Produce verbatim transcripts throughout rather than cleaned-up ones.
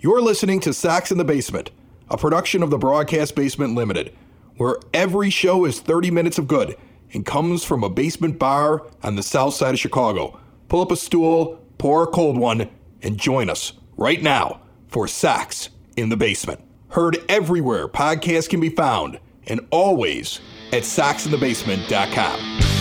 You're listening to Sox in the Basement, a production of the Broadcast Basement Limited, where every show is thirty minutes of good and comes from a basement bar on the south side of Chicago. Pull up a stool, pour a cold one, and join us right now for Sox in the Basement. Heard everywhere podcasts can be found, and always at sox in the basement dot com.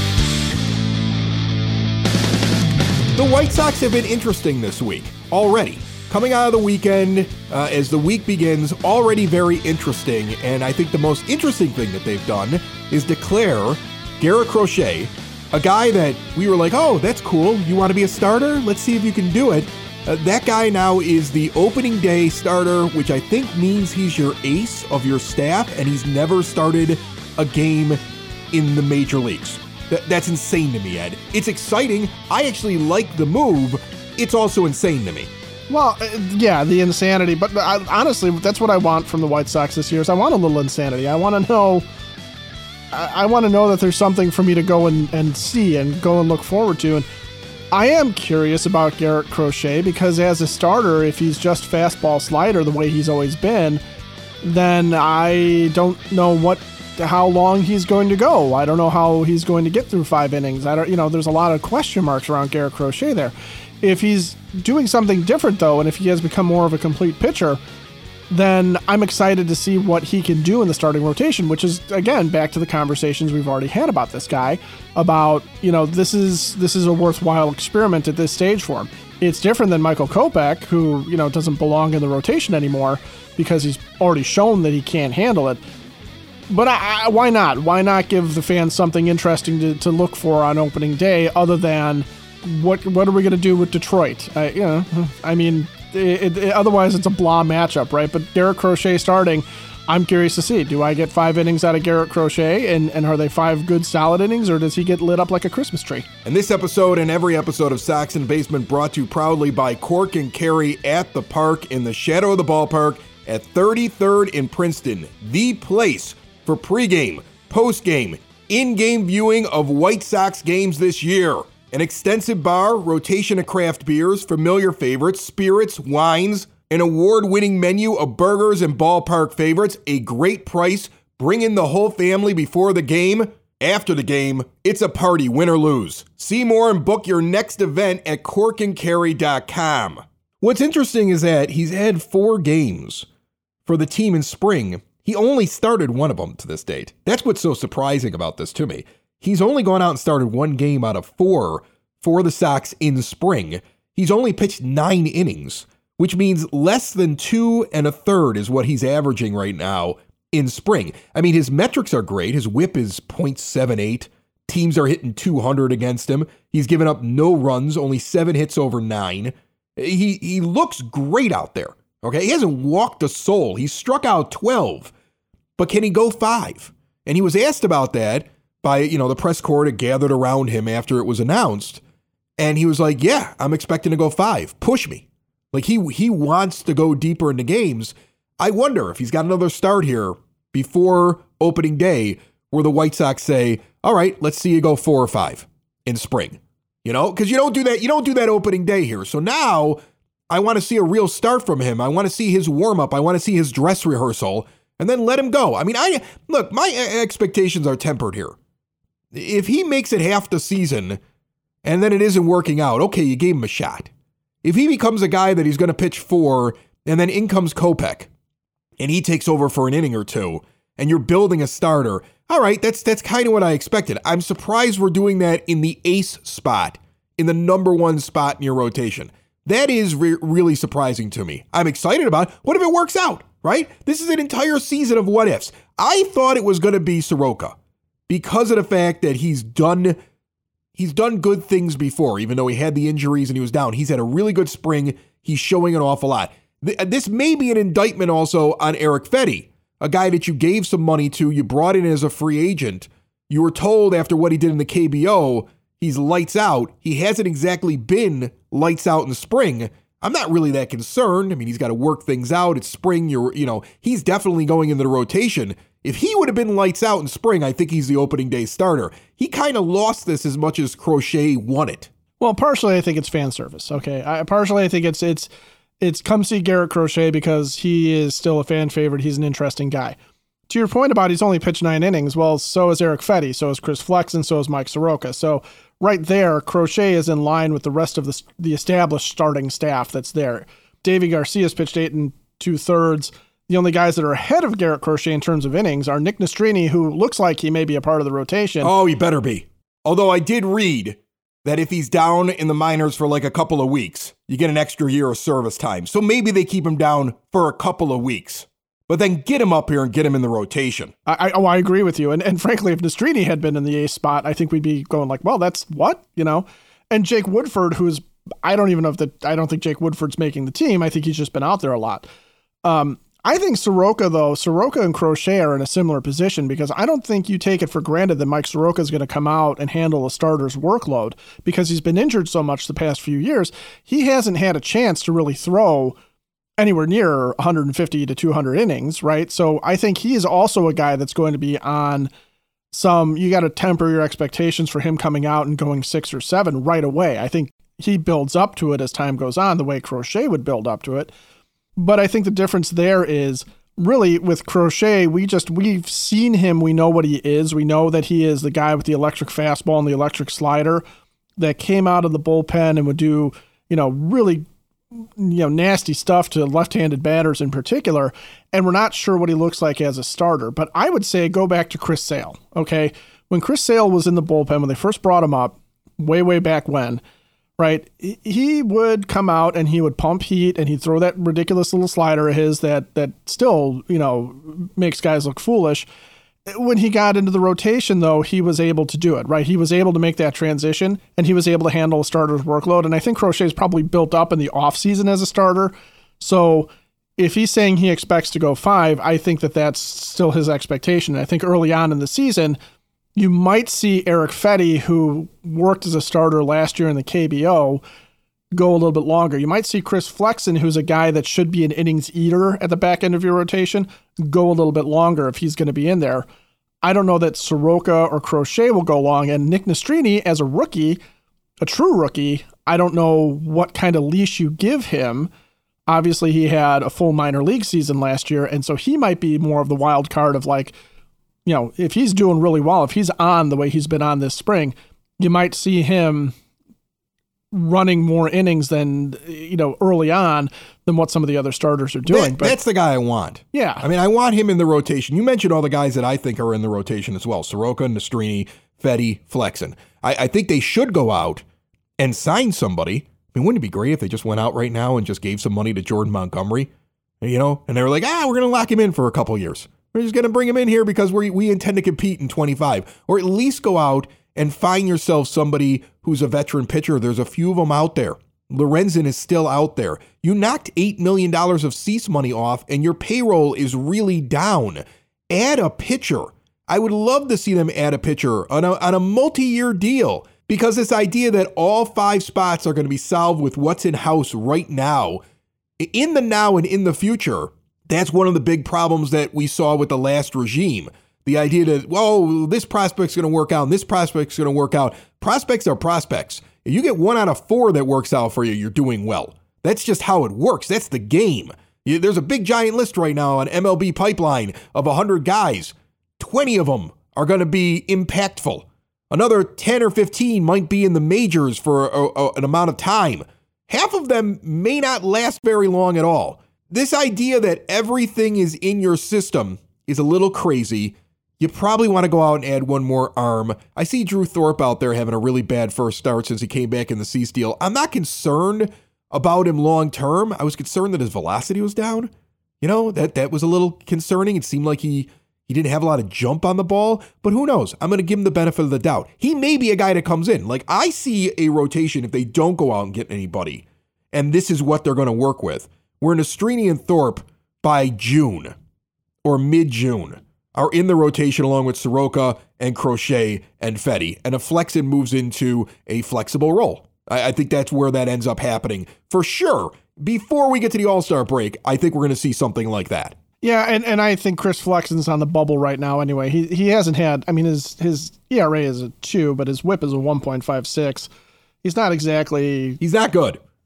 The White Sox have been interesting this week already. Coming out of the weekend, uh, as the week begins, already very interesting, and I think the most interesting thing that they've done is declare Garrett Crochet, a guy that we were like, oh, that's cool, you want to be a starter? Let's see if you can do it. Uh, that guy now is the opening day starter, which I think means he's your ace of your staff, and he's never started a game in the major leagues. Th- that's insane to me, Ed. It's exciting. I actually like the move. It's also insane to me. Well, uh, yeah, the insanity. But I, honestly, that's what I want from the White Sox this year is I want a little insanity. I want to know I, I want to know that there's something for me to go and, and see and go and look forward to. And I am curious about Garrett Crochet because as a starter, if he's just fastball slider the way he's always been, then I don't know what how long he's going to go. I don't know how he's going to get through five innings. I don't, you know, there's a lot of question marks around Garrett Crochet there. If he's doing something different, though, and if he has become more of a complete pitcher, then I'm excited to see what he can do in the starting rotation, which is, again, back to the conversations we've already had about this guy, about, you know, this is this is a worthwhile experiment at this stage for him. It's different than Michael Kopech, who, you know, doesn't belong in the rotation anymore because he's already shown that he can't handle it. But I, I, why not? Why not give the fans something interesting to, to look for on opening day other than what what are we going to do with Detroit? I, you know, I mean, it, it, otherwise it's a blah matchup, right? But Garrett Crochet starting, I'm curious to see. Do I get five innings out of Garrett Crochet, and, and are they five good solid innings, or does he get lit up like a Christmas tree? And this episode and every episode of Sox in the Basement brought to you proudly by Cork and Kerry at the Park in the shadow of the ballpark at thirty-third in Princeton, the place for pregame, postgame, in-game viewing of White Sox games this year. An extensive bar, rotation of craft beers, familiar favorites, spirits, wines, an award-winning menu of burgers and ballpark favorites, a great price. Bring in the whole family before the game. After the game, it's a party, win or lose. See more and book your next event at cork and kerry dot com. What's interesting is that he's had four games for the team in spring. He only started one of them to this date. That's what's so surprising about this to me. He's only gone out and started one game out of four for the Sox in spring. He's only pitched nine innings, which means less than two and a third is what he's averaging right now in spring. I mean, his metrics are great. His whip is point seven eight. Teams are hitting two hundred against him. He's given up no runs, only seven hits over nine. He he looks great out there. Okay, he hasn't walked a soul. He's struck out twelve, but can he go five? And he was asked about that by, you know, the press corps that gathered around him after it was announced. And he was like, yeah, I'm expecting to go five. Push me. Like he he wants to go deeper into games. I wonder if he's got another start here before opening day where the White Sox say, all right, let's see you go four or five in spring. You know, because you don't do that. You don't do that opening day here. So now I want to see a real start from him. I want to see his warm up. I want to see his dress rehearsal and then let him go. I mean, I look, my expectations are tempered here. If he makes it half the season and then it isn't working out, okay, you gave him a shot. If he becomes a guy that he's going to pitch for and then in comes Kopech and he takes over for an inning or two and you're building a starter, all right, that's that's kind of what I expected. I'm surprised we're doing that in the ace spot, in the number one spot in your rotation. That is re- really surprising to me. I'm excited about it. What if it works out, right? This is an entire season of what ifs. I thought it was going to be Soroka because of the fact that he's done he's done good things before, even though he had the injuries and he was down. He's had a really good spring. He's showing an awful lot. This may be an indictment also on Erick Fedde, a guy that you gave some money to, you brought in as a free agent. You were told after what he did in the K B O, he's lights out. He hasn't exactly been lights out in the spring. I'm not really that concerned. I mean, he's got to work things out. It's spring. You're, you know, he's definitely going into the rotation. If he would have been lights out in spring, I think he's the opening day starter. He kind of lost this as much as Crochet won it. Well, partially I think it's fan service. Okay, I, partially I think it's it's it's come see Garrett Crochet because he is still a fan favorite. He's an interesting guy. To your point about he's only pitched nine innings, well, so is Erick Fedde, so is Chris Flexen, so is Mike Soroka. So right there, Crochet is in line with the rest of the, the established starting staff that's there. Davy Garcia's pitched eight and two thirds. The only guys that are ahead of Garrett Crochet in terms of innings are Nick Nastrini, who looks like he may be a part of the rotation. Oh, he better be. Although I did read that if he's down in the minors for like a couple of weeks, you get an extra year of service time. So maybe they keep him down for a couple of weeks. But then get him up here and get him in the rotation. I, I oh, I agree with you. And and frankly, if Nastrini had been in the ace spot, I think we'd be going like, well, that's what, you know? And Jake Woodford, who's, I don't even know if that, I don't think Jake Woodford's making the team. I think he's just been out there a lot. Um, I think Soroka, though, Soroka and Crochet are in a similar position because I don't think you take it for granted that Mike Soroka is going to come out and handle a starter's workload because he's been injured so much the past few years. He hasn't had a chance to really throw anywhere near one hundred fifty to two hundred innings, right? So I think he is also a guy that's going to be on some, you got to temper your expectations for him coming out and going six or seven right away. I think he builds up to it as time goes on, the way Crochet would build up to it. But I think the difference there is really with Crochet, we just, we've seen him. We know what he is. We know that he is the guy with the electric fastball and the electric slider that came out of the bullpen and would do, you know, really you know, nasty stuff to left-handed batters in particular, and we're not sure what he looks like as a starter. But I would say go back to Chris Sale, okay? When Chris Sale was in the bullpen, when they first brought him up, way, way back when, right, he would come out and he would pump heat and he'd throw that ridiculous little slider of his that that still, you know, makes guys look foolish. When he got into the rotation, though, he was able to do it, right? He was able to make that transition, and he was able to handle a starter's workload. And I think Crochet's probably built up in the offseason as a starter. So if he's saying he expects to go five, I think that that's still his expectation. And I think early on in the season, you might see Erick Fedde, who worked as a starter last year in the K B O, go a little bit longer. You might see Chris Flexen, who's a guy that should be an innings eater at the back end of your rotation, go a little bit longer if he's going to be in there. I don't know that Soroka or Crochet will go long. And Nick Nastrini, as a rookie, a true rookie, I don't know what kind of leash you give him. Obviously, he had a full minor league season last year, and so he might be more of the wild card of like, you know, if he's doing really well, if he's on the way he's been on this spring, you might see him running more innings than, you know, early on than what some of the other starters are doing. That, but that's the guy I want. Yeah. I mean, I want him in the rotation. You mentioned all the guys that I think are in the rotation as well. Soroka, Nastrini, Fedde, Flexen. I, I think they should go out and sign somebody. I mean, wouldn't it be great if they just went out right now and just gave some money to Jordan Montgomery, you know, and they were like, ah, we're going to lock him in for a couple years. We're just going to bring him in here because we we intend to compete in twenty-five, or at least go out and find yourself somebody who's a veteran pitcher. There's a few of them out there. Lorenzen is still out there. You knocked eight million dollars of Cease money off, and your payroll is really down. Add a pitcher. I would love to see them add a pitcher on a, on a multi-year deal, because this idea that all five spots are going to be solved with what's in house right now, in the now and in the future, that's one of the big problems that we saw with the last regime. The idea that, whoa, this prospect's going to work out and this prospect's going to work out. Prospects are prospects. If you get one out of four that works out for you, you're doing well. That's just how it works. That's the game. There's a big giant list right now on M L B Pipeline of one hundred guys. twenty of them are going to be impactful. Another ten or fifteen might be in the majors for a, a, an amount of time. Half of them may not last very long at all. This idea that everything is in your system is a little crazy. You probably want to go out and add one more arm. I see Drew Thorpe out there having a really bad first start since he came back in the Cease deal. I'm not concerned about him long term. I was concerned that his velocity was down. You know, that that was a little concerning. It seemed like he he didn't have a lot of jump on the ball, but who knows? I'm going to give him the benefit of the doubt. He may be a guy that comes in. Like, I see a rotation if they don't go out and get anybody, and this is what they're going to work with. Where Nastrini and Thorpe by June or mid-June are in the rotation along with Soroka and Crochet and Fedde, and a Flexen moves into a flexible role. I, I think that's where that ends up happening for sure. Before we get to the All-Star break, I think we're going to see something like that. Yeah, and, and I think Chris Flexen's on the bubble right now anyway. He he hasn't had, I mean, his, his E R A is a two, but his whip is a one point five six. He's not exactly... He's not good.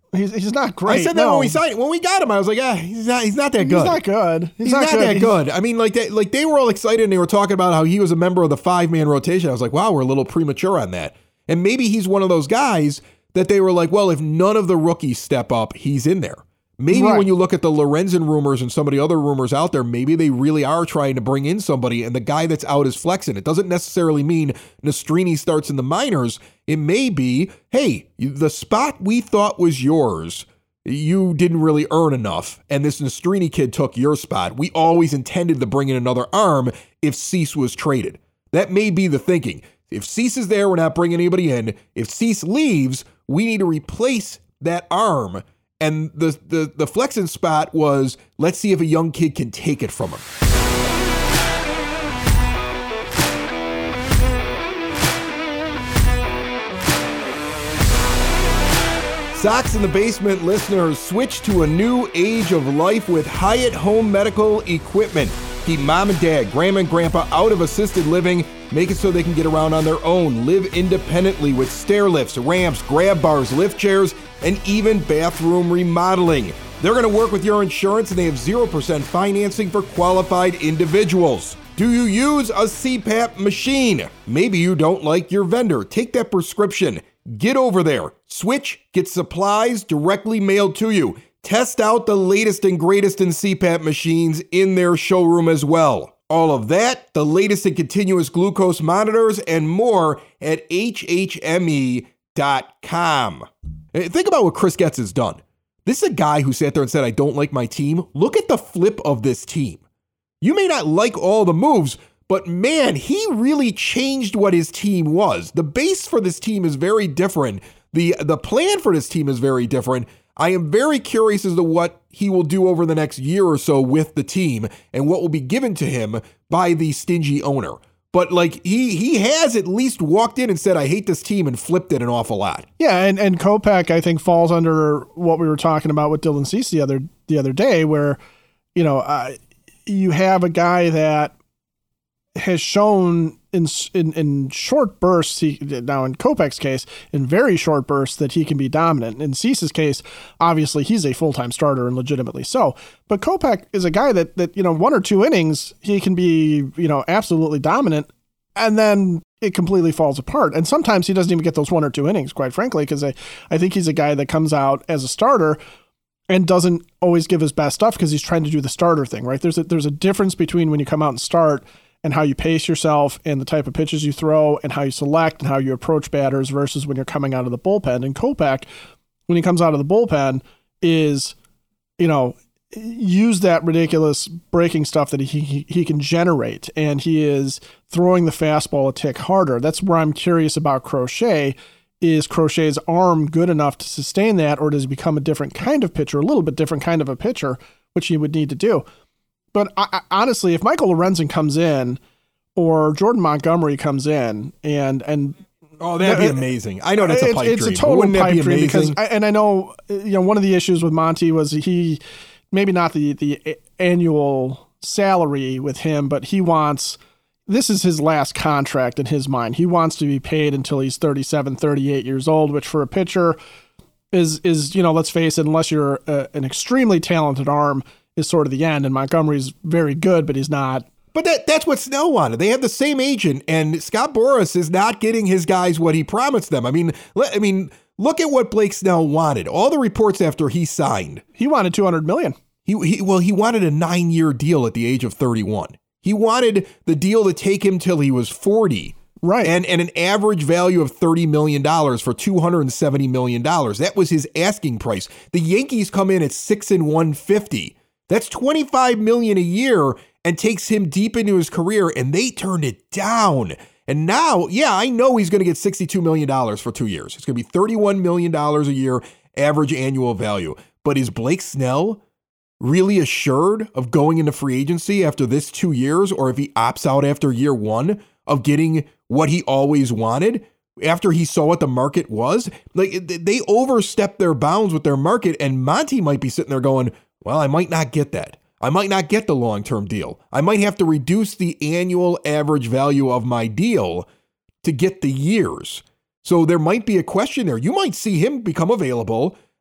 He's he's not great. I said that no. when we signed when we got him. I was like, ah, he's not he's not that good. He's not good. He's, He's not, not good. that He's- good. I mean, like they, like they were all excited and they were talking about how he was a member of the five man rotation. I was like, wow, we're a little premature on that. And maybe he's one of those guys that they were like, well, if none of the rookies step up, he's in there. Maybe Right. when you look at the Lorenzen rumors and some of the other rumors out there, maybe they really are trying to bring in somebody and the guy that's out is flexing. It doesn't necessarily mean Nastrini starts in the minors. It may be, hey, the spot we thought was yours, you didn't really earn enough, and this Nastrini kid took your spot. We always intended to bring in another arm if Cease was traded. That may be the thinking. If Cease is there, we're not bringing anybody in. If Cease leaves, we need to replace that arm. And the, the, the flexing spot was, let's see if a young kid can take it from him. Sox in the Basement listeners, switch to a new age of life with Hyatt Home Medical Equipment. Keep mom and dad, grandma and grandpa out of assisted living. Make it so they can get around on their own. Live independently with stair lifts, ramps, grab bars, lift chairs, and even bathroom remodeling. They're going to work with your insurance, and they have zero percent financing for qualified individuals. Do you use a C PAP machine? Maybe you don't like your vendor. Take that prescription. Get over there. Switch, get supplies directly mailed to you. Test out the latest and greatest in C PAP machines in their showroom as well. All of that, the latest in continuous glucose monitors, and more at H H M E dot com. Think about what Chris Getz has done. This is a guy who sat there and said, I don't like my team. Look at the flip of this team. You may not like all the moves, but man, he really changed what his team was. The base for this team is very different. The, the plan for this team is very different. I am very curious as to what he will do over the next year or so with the team and what will be given to him by the stingy owner. But like he he has at least walked in and said, I hate this team, and flipped it an awful lot. Yeah, and, and Kopech, I think, falls under what we were talking about with Dylan Cease the other the other day, where, you know, uh, you have a guy that has shown in in, in short bursts, he, now in Kopech's case, in very short bursts, that he can be dominant. In Cease's case, obviously he's a full-time starter and legitimately so. But Kopech is a guy that, that, you know, one or two innings, he can be, you know, absolutely dominant, and then it completely falls apart. And sometimes he doesn't even get those one or two innings, quite frankly, because I, I think he's a guy that comes out as a starter and doesn't always give his best stuff because he's trying to do the starter thing, right? There's a, there's a difference between when you come out and start and how you pace yourself and the type of pitches you throw and how you select and how you approach batters versus when you're coming out of the bullpen. And Kopech, when he comes out of the bullpen, is, you know, use that ridiculous breaking stuff that he, he he can generate, and he is throwing the fastball a tick harder. That's where I'm curious about Crochet. Is Crochet's arm good enough to sustain that, or does he become a different kind of pitcher, a little bit different kind of a pitcher, which he would need to do? But I, I, honestly, if Michael Lorenzen comes in or Jordan Montgomery comes in and and oh, that'd be amazing. I know that's a pipe it's, dream. It's a total Wouldn't that pipe be dream amazing? because, I, and I know, you know, one of the issues with Monty was he, maybe not the the annual salary with him, but he wants, this is his last contract in his mind. He wants to be paid until he's thirty-seven, thirty-eight years old, which for a pitcher is, is you know, let's face it, unless you're a, an extremely talented arm, is sort of the end. And Montgomery's very good, but he's not. But that, that's what Snell wanted. They have the same agent, and Scott Boras is not getting his guys what he promised them. I mean, let, I mean, look at what Blake Snell wanted. All the reports after he signed, he wanted two hundred million dollars. He, he well, he wanted a nine-year deal at the age of thirty-one. He wanted the deal to take him till he was forty. Right. And, and an average value of thirty million dollars for two hundred seventy million dollars. That was his asking price. The Yankees come in at six and one fifty. That's twenty-five million dollars a year and takes him deep into his career, and they turned it down. And now, yeah, I know he's going to get sixty-two million dollars for two years. It's going to be thirty-one million dollars a year average annual value. But is Blake Snell really assured of going into free agency after this two years, or if he opts out after year one of getting what he always wanted after he saw what the market was? Like, they overstepped their bounds with their market, and Monty might be sitting there going, well, I might not get that. I might not get the long-term deal. I might have to reduce the annual average value of my deal to get the years. So there might be a question there. You might see him become available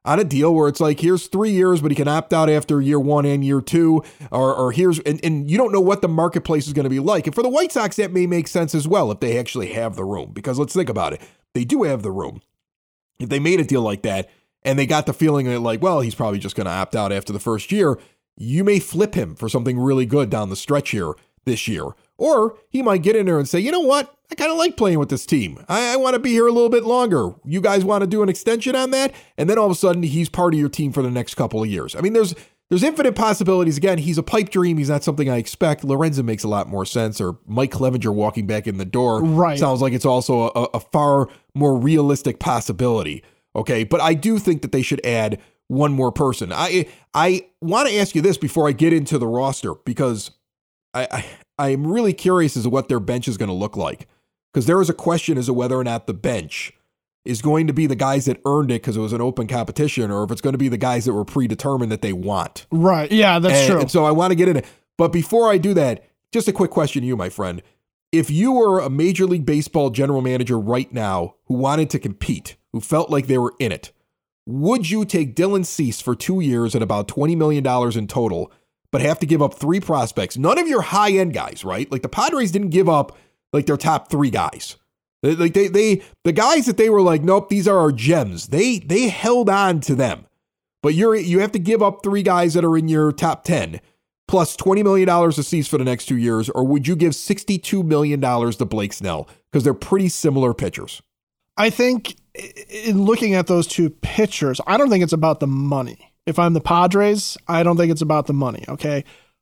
on a deal where it's like, here's three years, but he can opt out after year one and year two, or, or here's, and, and you don't know what the marketplace is going to be like. And for the White Sox, that may make sense as well if they actually have the room, because let's think about it. They do have the room. If they made a deal like that and they got the feeling that like, well, he's probably just going to opt out after the first year, you may flip him for something really good down the stretch here this year. Or he might get in there and say, you know what? I kind of like playing with this team. I, I want to be here a little bit longer. You guys want to do an extension on that? And then all of a sudden, he's part of your team for the next couple of years. I mean, there's there's infinite possibilities. Again, he's a pipe dream. He's not something I expect. Lorenzen makes a lot more sense. Or Mike Clevenger walking back in the door. Right. Sounds like it's also a, a far more realistic possibility. Okay, but I do think that they should add one more person. I I want to ask you this before I get into the roster, because I, I I am really curious as to what their bench is going to look like. Because there is a question as to whether or not the bench is going to be the guys that earned it because it was an open competition, or if it's going to be the guys that were predetermined that they want. Right. Yeah, that's and, true. And so I want to get in it. But before I do that, just a quick question to you, my friend. If you were a Major League Baseball general manager right now who wanted to compete, who felt like they were in it, would you take Dylan Cease for two years at about twenty million dollars in total, but have to give up three prospects? None of your high-end guys, right? Like the Padres didn't give up like their top three guys. Like they, they, the guys that they were like, nope, these are our gems. They, they held on to them, but you're, you have to give up three guys that are in your top ten plus twenty million dollars a Cease for the next two years. Or would you give sixty-two million dollars to Blake Snell? Because they're pretty similar pitchers. I think in looking at those two pitchers, I don't think it's about the money. If I'm the Padres, I don't think it's about the money. Okay.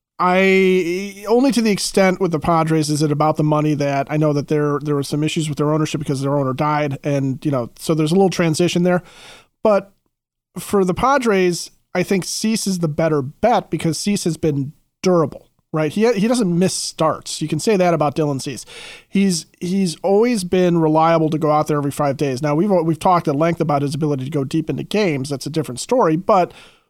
I only to the extent with the Padres is it about the money that I know that there there were some issues with their ownership because their owner died, and you know, so there's a little transition there. But for the Padres, I think Cease is the better bet because Cease has been durable, right? He he doesn't miss starts. You can say that about Dylan Cease. He's he's always been reliable to go out there every five days. Now we've we've talked at length about his ability to go deep into games. That's a different story, but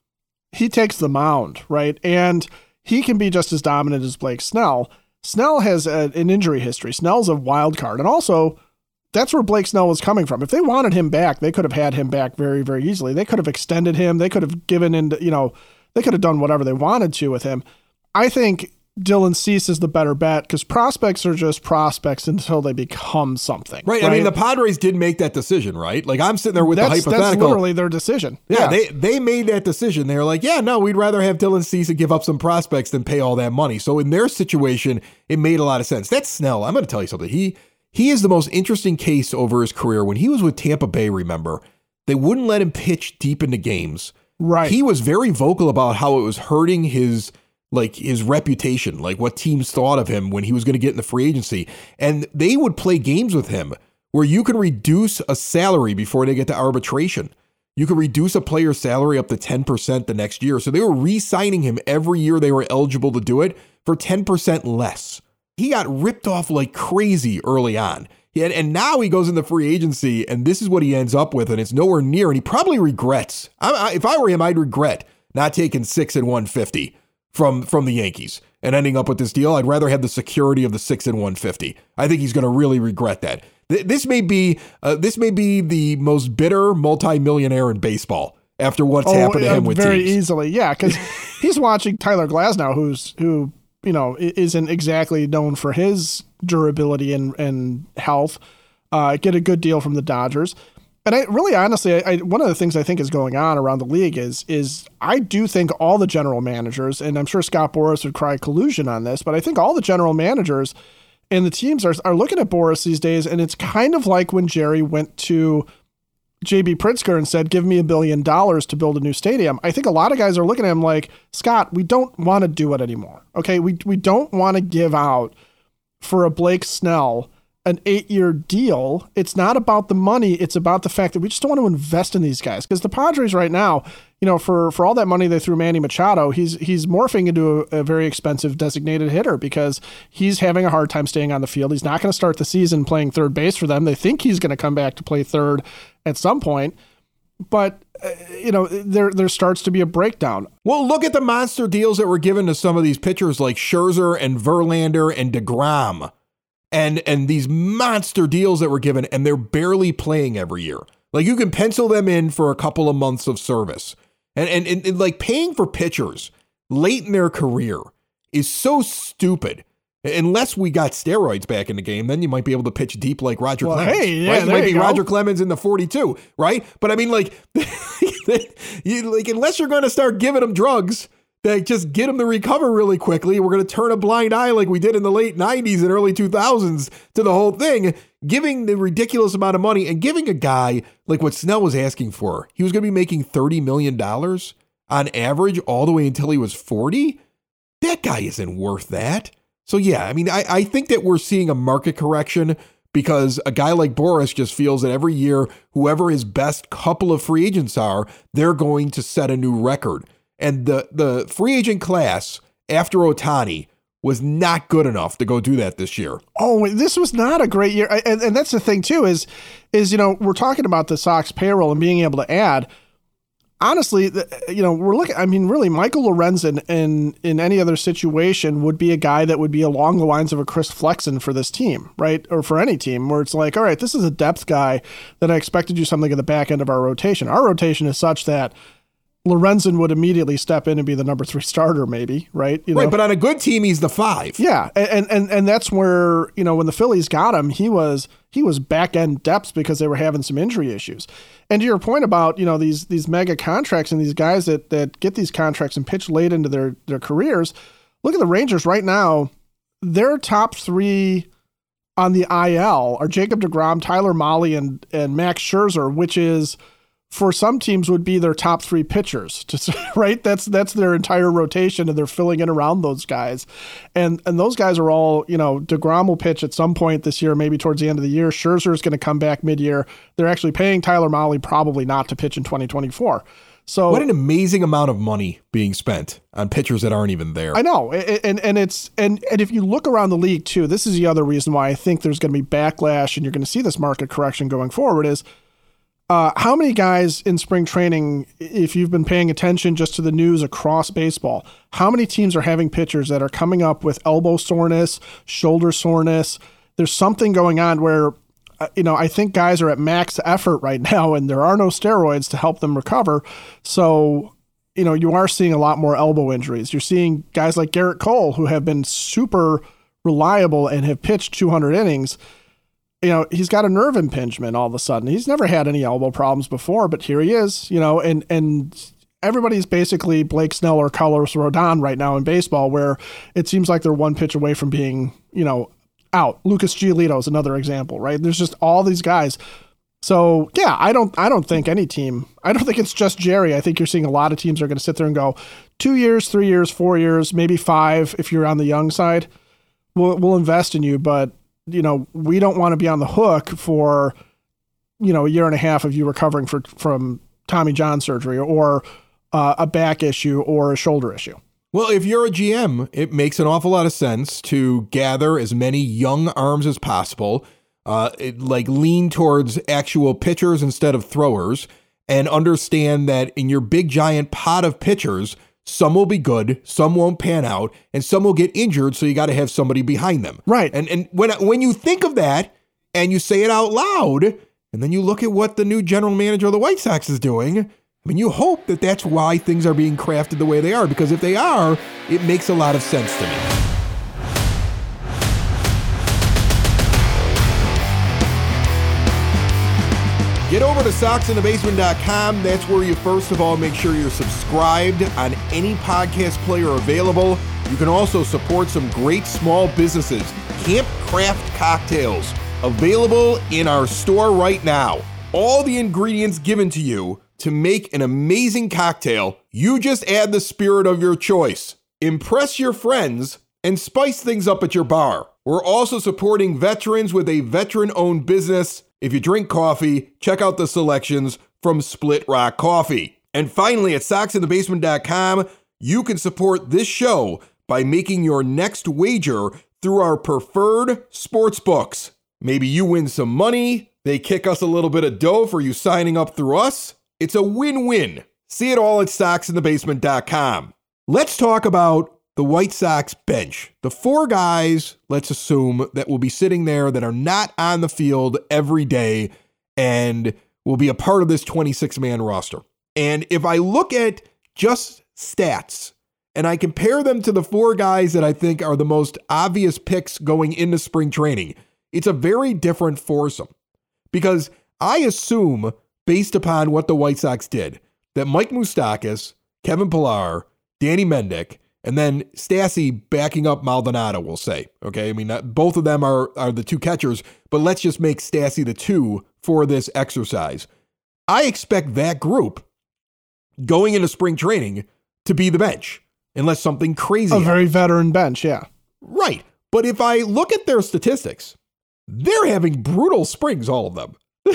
he takes the mound, right? And he can be just as dominant as Blake Snell. Snell has a, an injury history. Snell's a wild card. And also, that's where Blake Snell was coming from. If they wanted him back, they could have had him back very, very easily. They could have extended him. They could have given into, you know, they could have done whatever they wanted to with him. I think Dylan Cease is the better bet because prospects are just prospects until they become something. Right. right. I mean, the Padres did make that decision, right? Like I'm sitting there with that's, the hypothetical. That's literally their decision. Yeah, yeah, they they made that decision. They were like, yeah, no, we'd rather have Dylan Cease and give up some prospects than pay all that money. So in their situation, it made a lot of sense. That's Snell. I'm going to tell you something. He he is the most interesting case over his career. When he was with Tampa Bay, remember, they wouldn't let him pitch deep into games. Right. He was very vocal about how it was hurting his like his reputation, like what teams thought of him when he was going to get in the free agency. And they would play games with him where you can reduce a salary before they get to arbitration. You could reduce a player's salary up to ten percent the next year. So they were re-signing him every year they were eligible to do it for ten percent less. He got ripped off like crazy early on. And, and now he goes into free agency and this is what he ends up with. And it's nowhere near. And he probably regrets. I, I, if I were him, I'd regret not taking six and one fifty. From from the Yankees and ending up with this deal. I'd rather have the security of the six and one fifty. I think he's going to really regret that. Th- this may be uh, this may be the most bitter multimillionaire in baseball after what's oh, happened to him with very teams. easily. Yeah, because he's watching Tyler Glasnow, who's who you know isn't exactly known for his durability and and health. Uh, get a good deal from the Dodgers. And I really, honestly, I, I, one of the things I think is going on around the league is, is I do think all the general managers, and I'm sure Scott Boras would cry collusion on this, but I think all the general managers and the teams are, are looking at Boras these days, and it's kind of like when Jerry went to J B Pritzker and said, give me a billion dollars to build a new stadium. I think a lot of guys are looking at him like, Scott, we don't want to do it anymore. Okay, we we don't want to give out for a Blake Snell an eight-year deal. It's not about the money. It's about the fact that we just don't want to invest in these guys. Because the Padres right now, you know, for, for all that money they threw Manny Machado, he's he's morphing into a, a very expensive designated hitter because he's having a hard time staying on the field. He's not going to start the season playing third base for them. They think he's going to come back to play third at some point. But, uh, you know, there there starts to be a breakdown. Well, look at the monster deals that were given to some of these pitchers like Scherzer and Verlander and DeGrom. And and these monster deals that were given, and they're barely playing every year. Like, you can pencil them in for a couple of months of service. And, and, and, and like paying for pitchers late in their career is so stupid. Unless we got steroids back in the game, then you might be able to pitch deep like Roger well, Clemens. Hey, yeah, right? You might be you Roger Clemens in the forty-two, right? But I mean, like, you, like unless you're going to start giving them drugs that just get them to recover really quickly, we're going to turn a blind eye like we did in the late nineties and early two thousands to the whole thing, giving the ridiculous amount of money and giving a guy like what Snell was asking for. He was going to be making thirty million dollars on average all the way until he was forty. That guy isn't worth that. So, yeah, I mean, I, I think that we're seeing a market correction because a guy like Boras just feels that every year, whoever his best couple of free agents are, they're going to set a new record. And the, the free agent class after Ohtani was not good enough to go do that this year. Oh, this was not a great year. And, and that's the thing, too, is, is, you know, we're talking about the Sox payroll and being able to add. Honestly, you know, we're looking, I mean, really, Michael Lorenzen in, in any other situation would be a guy that would be along the lines of a Chris Flexen for this team, right? Or for any team where it's like, all right, this is a depth guy that I expect to do something at the back end of our rotation. Our rotation is such that Lorenzen would immediately step in and be the number three starter, maybe, right? You know? Right, but on a good team, he's the five. Yeah, and and and that's where, you know, when the Phillies got him, he was he was back end depth because they were having some injury issues. And to your point about, you know, these these mega contracts and these guys that that get these contracts and pitch late into their their careers, look at the Rangers right now. Their top three on the I L are Jacob deGrom, Tyler Mahle, and and Max Scherzer, which is, for some teams, would be their top three pitchers, just, right? That's that's their entire rotation, and they're filling in around those guys. And and those guys are all, you know, deGrom will pitch at some point this year, maybe towards the end of the year. Scherzer is going to come back mid-year. They're actually paying Tyler Mahle probably not to pitch in twenty twenty-four. So what an amazing amount of money being spent on pitchers that aren't even there. I know. And and it's and, and if you look around the league, too, this is the other reason why I think there's going to be backlash and you're going to see this market correction going forward is, Uh, how many guys in spring training, if you've been paying attention just to the news across baseball, how many teams are having pitchers that are coming up with elbow soreness, shoulder soreness? There's something going on where, uh, you know, I think guys are at max effort right now and there are no steroids to help them recover. So, you know, you are seeing a lot more elbow injuries. You're seeing guys like Garrett Cole who have been super reliable and have pitched two hundred innings. You know, he's got a nerve impingement all of a sudden. He's never had any elbow problems before, but here he is, you know, and, and everybody's basically Blake Snell or Carlos Rodon right now in baseball, where it seems like they're one pitch away from being, you know, out. Lucas Giolito is another example, right? There's just all these guys. So yeah, I don't, I don't think any team, I don't think it's just Jerry. I think you're seeing a lot of teams are going to sit there and go two years, three years, four years, maybe five. If you're on the young side, we'll, we'll invest in you, but you know, we don't want to be on the hook for, you know, a year and a half of you recovering for, from Tommy John surgery or uh, a back issue or a shoulder issue. Well, if you're a G M, it makes an awful lot of sense to gather as many young arms as possible, uh, it, like lean towards actual pitchers instead of throwers, and understand that in your big giant pot of pitchers, some will be good, some won't pan out, and some will get injured, so you got to have somebody behind them. Right. And and when when you think of that and you say it out loud, and then you look at what the new general manager of the White Sox is doing, I mean, you hope that that's why things are being crafted the way they are, because if they are, it makes a lot of sense to me. Get over to sox in the basement dot com. That's where you first of all make sure you're subscribed on any podcast player available. You can also support some great small businesses. Camp Craft Cocktails, available in our store right now. All the ingredients given to you to make an amazing cocktail. You just add the spirit of your choice. Impress your friends and spice things up at your bar. We're also supporting veterans with a veteran-owned business. If you drink coffee, check out the selections from Split Rock Coffee. And finally, at sox in the basement dot com, you can support this show by making your next wager through our preferred sports books. Maybe you win some money, they kick us a little bit of dough for you signing up through us. It's a win-win. See it all at sox in the basement dot com. Let's talk about the White Sox bench. The four guys, let's assume, that will be sitting there that are not on the field every day, and will be a part of this twenty-six man roster. And if I look at just stats and I compare them to the four guys that I think are the most obvious picks going into spring training, it's a very different foursome. Because I assume, based upon what the White Sox did, that Mike Moustakas, Kevin Pillar, Danny Mendick, and then Stassi backing up Maldonado, we'll say. Okay, I mean, not, both of them are, are the two catchers, but let's just make Stassi the two for this exercise. I expect that group going into spring training to be the bench, unless something crazy A happens. very veteran bench, yeah. Right. But if I look at their statistics, they're having brutal springs, all of them.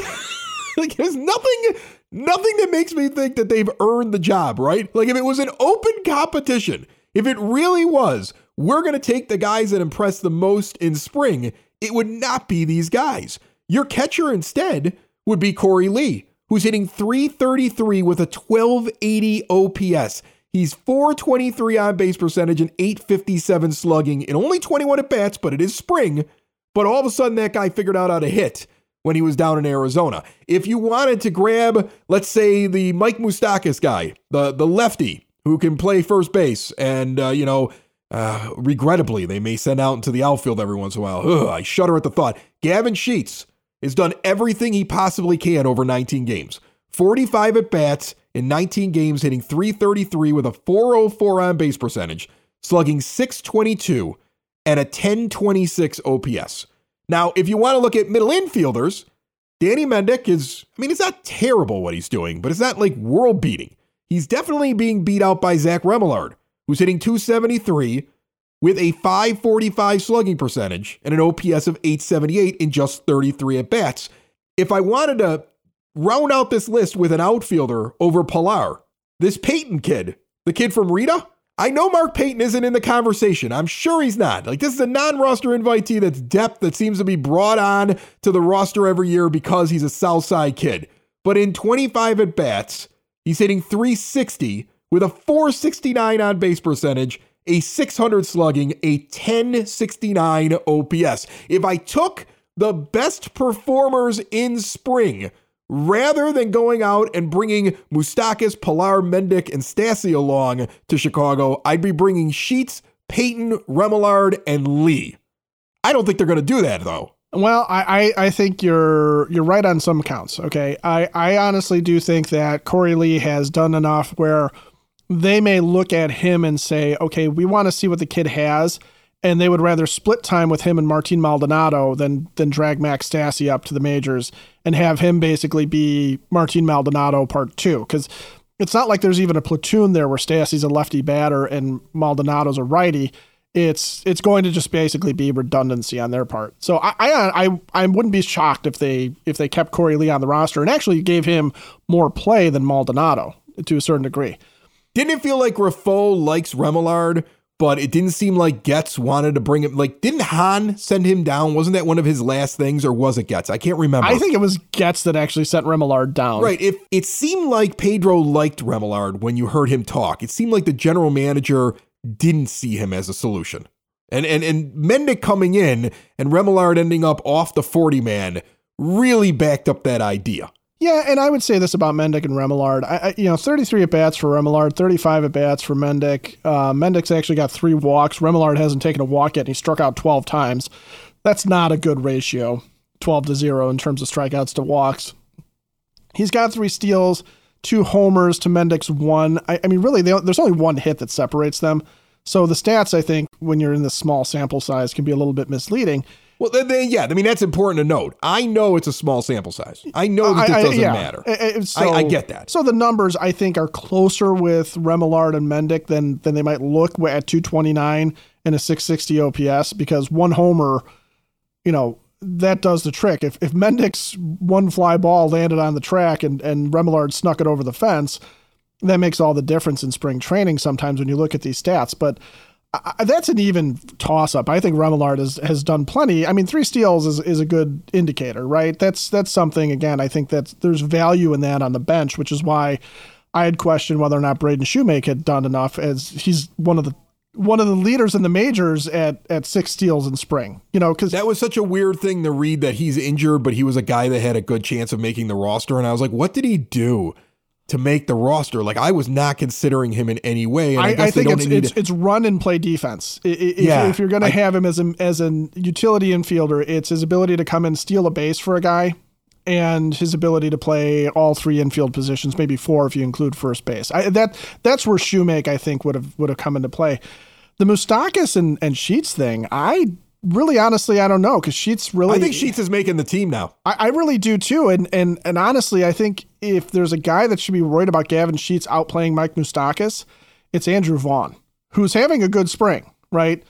Like, there's nothing, nothing that makes me think that they've earned the job, right? Like, if it was an open competition, if it really was, we're going to take the guys that impress the most in spring, it would not be these guys. Your catcher instead would be Corey Lee, who's hitting three thirty-three with a twelve eighty O P S. He's four twenty-three on base percentage and eight fifty-seven slugging in only twenty-one at bats, but it is spring. But all of a sudden, that guy figured out how to hit when he was down in Arizona. If you wanted to grab, let's say, the Mike Moustakas guy, the, the lefty who can play first base, and, uh, you know, uh, regrettably, they may send out into the outfield every once in a while. Ugh, I shudder at the thought. Gavin Sheets has done everything he possibly can over nineteen games. forty-five at bats in nineteen games, hitting three thirty-three with a four oh four on base percentage, slugging six twenty-two and a ten twenty-six O P S. Now, if you want to look at middle infielders, Danny Mendick is, I mean, it's not terrible what he's doing, but it's not like world beating. He's definitely being beat out by Zach Remillard, who's hitting two seventy-three with a five forty-five slugging percentage and an O P S of eight seventy-eight in just thirty-three at bats. If I wanted to round out this list with an outfielder over Pillar, this Peyton kid, the kid from Rita, I know Mark Payton isn't in the conversation. I'm sure he's not. Like, this is a non-roster invitee that's depth that seems to be brought on to the roster every year because he's a Southside kid. But in twenty-five at bats, he's hitting three sixty with a four sixty-nine on base percentage, a six hundred slugging, a ten sixty-nine O P S. If I took the best performers in spring, rather than going out and bringing Moustakas, Pillar, Mendick, and Stassi along to Chicago, I'd be bringing Sheets, Peyton, Remillard, and Lee. I don't think they're going to do that, though. Well, I, I, I think you're you're right on some counts, okay? I, I honestly do think that Corey Lee has done enough where they may look at him and say, okay, we want to see what the kid has, and they would rather split time with him and Martin Maldonado than than drag Max Stassi up to the majors and have him basically be Martin Maldonado part two. Because it's not like there's even a platoon there where Stassi's a lefty batter and Maldonado's a righty. It's it's going to just basically be redundancy on their part. So I I I, I wouldn't be shocked if they if they kept Corey Lee on the roster and actually gave him more play than Maldonado to a certain degree. Didn't it feel like Raffo likes Remillard, but it didn't seem like Getz wanted to bring him? Like, didn't Hahn send him down? Wasn't that one of his last things, or was it Getz? I can't remember. I think it was Getz that actually sent Remillard down. Right. If it seemed like Pedro liked Remillard when you heard him talk. It seemed like the general manager didn't see him as a solution. And and and Mendick coming in and Remillard ending up off the forty man really backed up that idea. Yeah, and I would say this about Mendick and Remillard. I, I, you know, thirty-three at bats for Remillard, thirty-five at bats for Mendick. Uh, Mendick's actually got three walks. Remillard hasn't taken a walk yet, and he struck out twelve times. That's not a good ratio, twelve to zero in terms of strikeouts to walks. He's got three steals, two homers to Mendick's one. I, I mean, really, they, there's only one hit that separates them. So the stats, I think, when you're in this small sample size, can be a little bit misleading. Well, they, they, yeah, I mean, that's important to note. I know it's a small sample size. I know that this I, I, doesn't yeah. matter. I, so, I, I get that. So the numbers, I think, are closer with Remillard and Mendick than than they might look at two twenty-nine and a six sixty O P S, because one homer, you know, that does the trick. If if Mendick's one fly ball landed on the track and, and Remillard snuck it over the fence, that makes all the difference in spring training sometimes when you look at these stats. But I, that's an even toss-up. I think Remillard has, has done plenty. I mean, three steals is, is a good indicator, right? That's that's something, again, I think that there's value in that on the bench, which is why I had questioned whether or not Braden Shoemake had done enough, as he's one of the one of the leaders in the majors at, at six steals in spring, you know, because that was such a weird thing to read that he's injured, but he was a guy that had a good chance of making the roster. And I was like, what did he do to make the roster? Like, I was not considering him in any way. And I, I, guess I think they it's, don't need it's, it's run and play defense. If, yeah, if you're going to I, have him as a, as an utility infielder, it's his ability to come and steal a base for a guy and his ability to play all three infield positions, maybe four if you include first base. I, that that's where Shoemake, I think, would have would have come into play. The Moustakas and, and Sheets thing, I really, honestly, I don't know, because Sheets really... I think Sheets is making the team now. I, I really do, too. And, and and honestly, I think if there's a guy that should be worried about Gavin Sheets outplaying Mike Moustakas, it's Andrew Vaughn, who's having a good spring, right?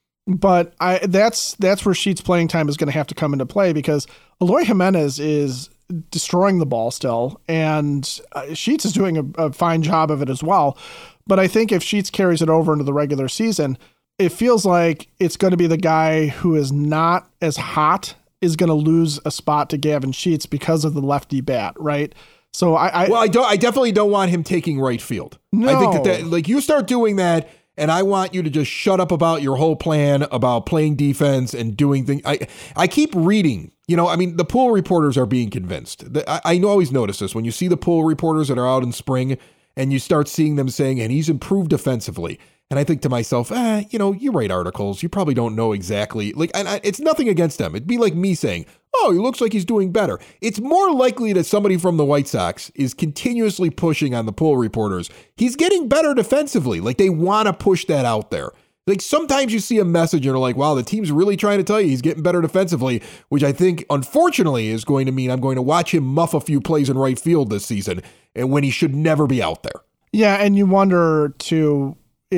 But I that's that's where Sheets' playing time is going to have to come into play, because Eloy Jimenez is destroying the ball still, and uh, Sheets is doing a, a fine job of it as well. But I think if Sheets carries it over into the regular season, it feels like it's going to be the guy who is not as hot is going to lose a spot to Gavin Sheets because of the lefty bat, right? So I, I well, I don't. I definitely don't want him taking right field. No. I think that, that like you start doing that, and I want you to just shut up about your whole plan about playing defense and doing things. I I keep reading. You know, I mean, the pool reporters are being convinced. I, I always notice this when you see the pool reporters that are out in spring. And you start seeing them saying, and he's improved defensively. And I think to myself, eh, you know, you write articles. You probably don't know exactly. Like, and I, it's nothing against them. It'd be like me saying, oh, he looks like he's doing better. It's more likely that somebody from the White Sox is continuously pushing on the pool reporters. He's getting better defensively. Like, they want to push that out there. Like, sometimes you see a message and are like, wow, the team's really trying to tell you he's getting better defensively, which I think, unfortunately, is going to mean I'm going to watch him muff a few plays in right field this season, and when he should never be out there. Yeah, and you wonder, too,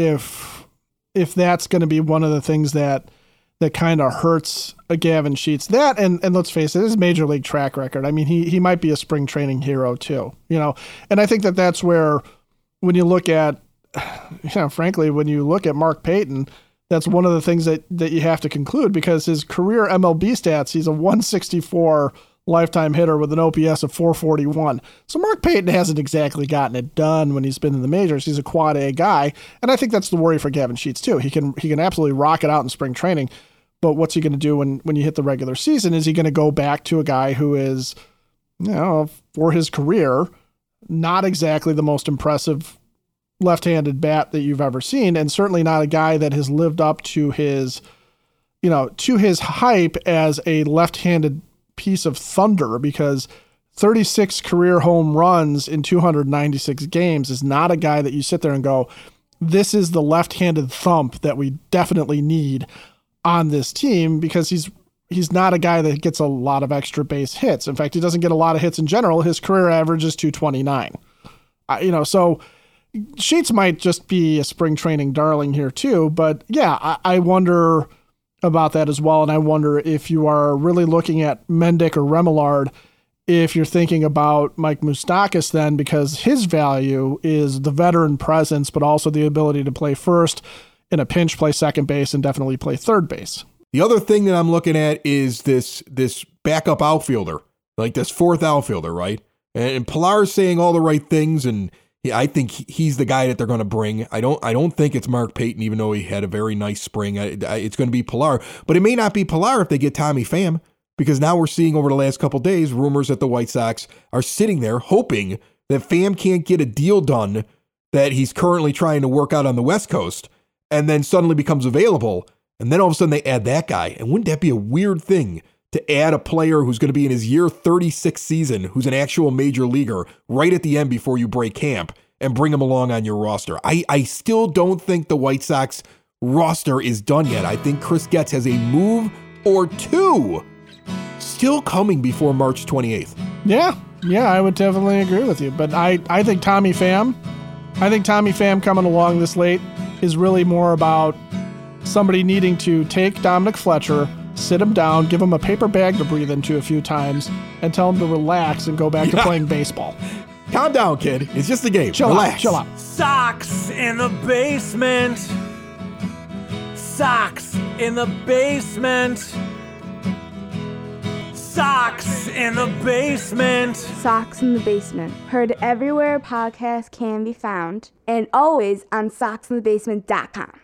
if if that's going to be one of the things that that kind of hurts a Gavin Sheets. That, and, and let's face it, his major league track record. I mean, he he might be a spring training hero, too. You know, and I think that that's where, when you look at, you know, frankly, when you look at Mark Payton, that's one of the things that, that you have to conclude, because his career M L B stats, he's a one sixty-four lifetime hitter with an O P S of four forty-one. So Mark Payton hasn't exactly gotten it done when he's been in the majors. He's a quad A guy, and I think that's the worry for Gavin Sheets too. He can he can absolutely rock it out in spring training, but what's he going to do when when you hit the regular season? Is he going to go back to a guy who is, you know, for his career, not exactly the most impressive left-handed bat that you've ever seen, and certainly not a guy that has lived up to his, you know, to his hype as a left-handed piece of thunder, because thirty-six career home runs in two hundred ninety-six games is not a guy that you sit there and go, this is the left-handed thump that we definitely need on this team, because he's he's not a guy that gets a lot of extra base hits. In fact, he doesn't get a lot of hits in general. His career average is two twenty-nine. Uh, you know, so Sheets might just be a spring training darling here too, but yeah, I, I wonder about that as well. And I wonder if you are really looking at Mendick or Remillard, if you're thinking about Mike Moustakas then, because his value is the veteran presence, but also the ability to play first, in a pinch play second base, and definitely play third base. The other thing that I'm looking at is this this backup outfielder, like this fourth outfielder, right? And Pilar's saying all the right things, and yeah, I think he's the guy that they're going to bring. I don't I don't think it's Mark Payton, even though he had a very nice spring. I, I, it's going to be Pilar. But it may not be Pilar if they get Tommy Pham, because now we're seeing over the last couple of days rumors that the White Sox are sitting there hoping that Pham can't get a deal done that he's currently trying to work out on the West Coast, and then suddenly becomes available, and then all of a sudden they add that guy. And wouldn't that be a weird thing to add a player who's going to be in his year thirty-six season, who's an actual major leaguer, right at the end before you break camp, and bring him along on your roster? I, I still don't think the White Sox roster is done yet. I think Chris Getz has a move or two still coming before March twenty-eighth. Yeah, yeah, I would definitely agree with you. But I, I think Tommy Pham, I think Tommy Pham coming along this late is really more about somebody needing to take Dominic Fletcher, sit him down, give him a paper bag to breathe into a few times, and tell him to relax and go back yeah. to playing baseball. Calm down, kid. It's just a game. Chill Relax. out. Chill out. Sox in the basement. Sox in the basement. Sox in the basement. Sox in the Basement. Heard everywhere podcasts can be found, and always on sox in the basement dot com.